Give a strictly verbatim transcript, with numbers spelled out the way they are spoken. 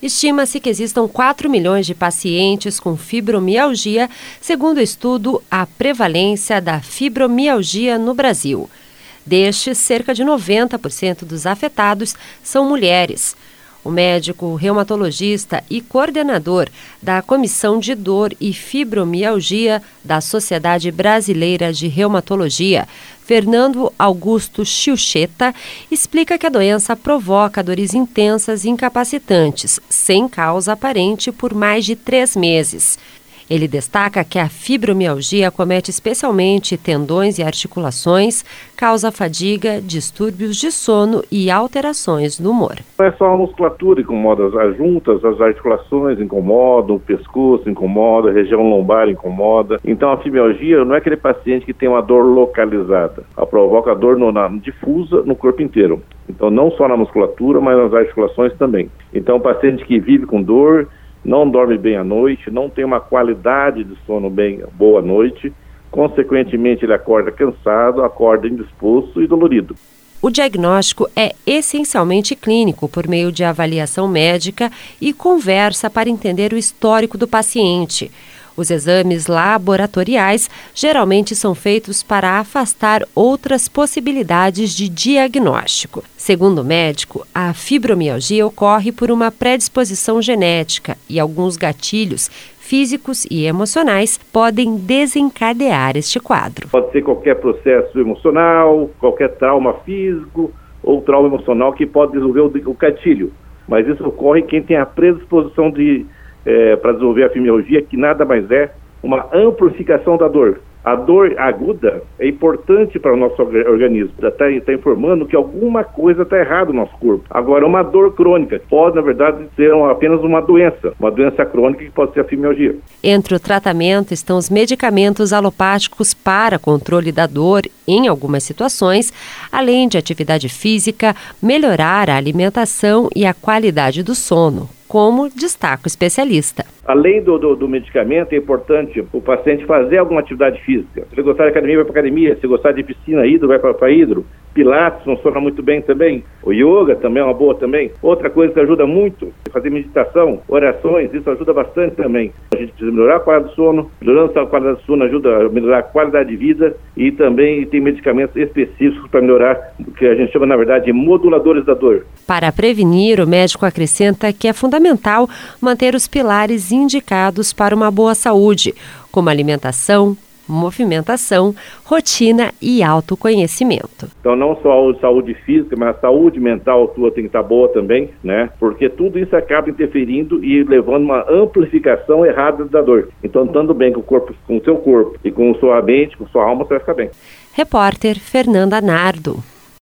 Estima-se que existam quatro milhões de pacientes com fibromialgia, segundo o estudo A Prevalência da Fibromialgia no Brasil. Destes, cerca de noventa por cento dos afetados são mulheres. O médico reumatologista e coordenador da Comissão de Dor e Fibromialgia da Sociedade Brasileira de Reumatologia, Fernando Augusto Chiuchetta, explica que a doença provoca dores intensas e incapacitantes, sem causa aparente, por mais de três meses. Ele destaca que a fibromialgia acomete especialmente tendões e articulações, causa fadiga, distúrbios de sono e alterações no humor. Não é só a musculatura que incomoda, as juntas, as articulações incomodam, o pescoço incomoda, a região lombar incomoda. Então a fibromialgia não é aquele paciente que tem uma dor localizada, ela provoca dor no, na, difusa no corpo inteiro. Então não só na musculatura, mas nas articulações também. Então o paciente que vive com dor, não dorme bem à noite, não tem uma qualidade de sono bem boa à noite, consequentemente ele acorda cansado, acorda indisposto e dolorido. O diagnóstico é essencialmente clínico, por meio de avaliação médica e conversa para entender o histórico do paciente. Os exames laboratoriais geralmente são feitos para afastar outras possibilidades de diagnóstico. Segundo o médico, a fibromialgia ocorre por uma predisposição genética e alguns gatilhos físicos e emocionais podem desencadear este quadro. Pode ser qualquer processo emocional, qualquer trauma físico ou trauma emocional que pode desenvolver o gatilho, mas isso ocorre em quem tem a predisposição de É, para desenvolver a fibromialgia, que nada mais é uma amplificação da dor. A dor aguda é importante para o nosso organismo, está tá informando que alguma coisa está errada no nosso corpo. Agora, uma dor crônica pode, na verdade, ser apenas uma doença, uma doença crônica que pode ser a fibromialgia. Entre o tratamento estão os medicamentos alopáticos para controle da dor em algumas situações, além de atividade física, melhorar a alimentação e a qualidade do sono, como destaca o especialista. Além do, do, do medicamento, é importante o paciente fazer alguma atividade física. Se ele gostar de academia, vai para academia. Se gostar de piscina, hidro, vai para hidro. Pilates funciona muito bem também. O yoga também é uma boa também. Outra coisa que ajuda muito é fazer meditação, orações, isso ajuda bastante também. A gente precisa melhorar a qualidade do sono. Melhorando a qualidade do sono ajuda a melhorar a qualidade de vida e também tem medicamentos específicos para melhorar o que a gente chama, na verdade, de moduladores da dor. Para prevenir, o médico acrescenta que é fundamental manter os pilares indicados para uma boa saúde, como alimentação, movimentação, rotina e autoconhecimento. Então não só a saúde física, mas a saúde mental tua tem que estar boa também, né? Porque tudo isso acaba interferindo e levando uma amplificação errada da dor. Então, estando bem com o corpo, com o seu corpo e com a sua mente, com a sua alma, você vai ficar bem. Repórter Fernanda Nardo.